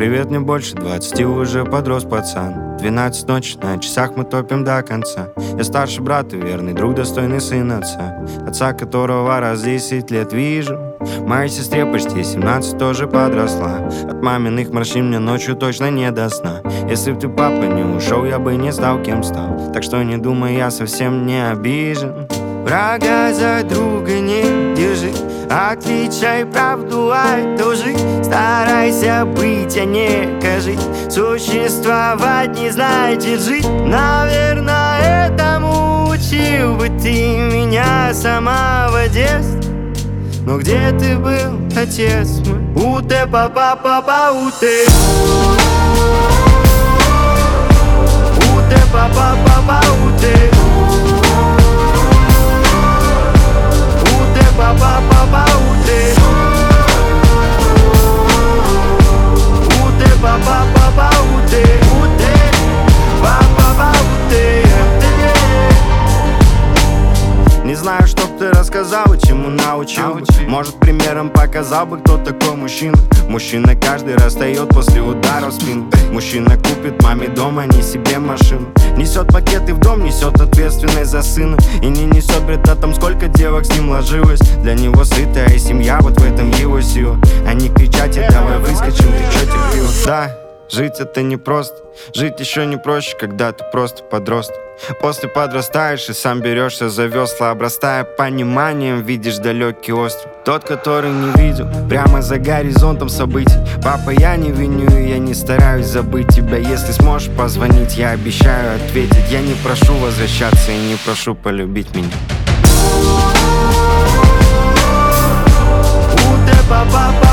привет, мне больше 20, уже подрос пацан. 12 ночи, на часах мы топим до конца. Я старший брат и верный друг, достойный сын отца. Отца, которого раз 10 лет вижу. Моей сестре почти 17, тоже подросла. От маминых морщин мне ночью точно не до сна. Если б ты, папа, не ушел, я бы не стал, кем стал. Так что не думай, я совсем не обижен. Врага за друга не держи, отличай правду от лжи. Старайся быть, а не кажи. Существовать не значит жить. Наверное, этому учил бы ты меня с самого детства. Но где ты был, отец мой? Уте, папа, папа, уте. Уте, папа, папа, уте. Уте, папа, папа, уте. Уте, папа, папа, уте. Уте, папа, папа, уте. Не знаю, что б ты рассказал и чему научил бы. Может, примером показал бы, кто такой мужчина. Мужчина каждый расстает после удара в спину. Мужчина купит маме дом, а не себе машину. Несет пакеты в дом, несет ответственность за сына. И не несет бред о том, сколько девок с ним ложилось. Для него сытая семья, вот в этом его сила. А не кричать, и давай выскочим, ты чё терпила? Да, жить это непросто. Жить еще не проще, когда ты просто подросток. После подрастаешь и сам берешься за весла, обрастая пониманием, видишь далекий остров. Тот, который не видел, прямо за горизонтом событий. Папа, я не виню и я не стараюсь забыть тебя. Если сможешь позвонить, я обещаю ответить. Я не прошу возвращаться и не прошу полюбить меня. Уте, папа,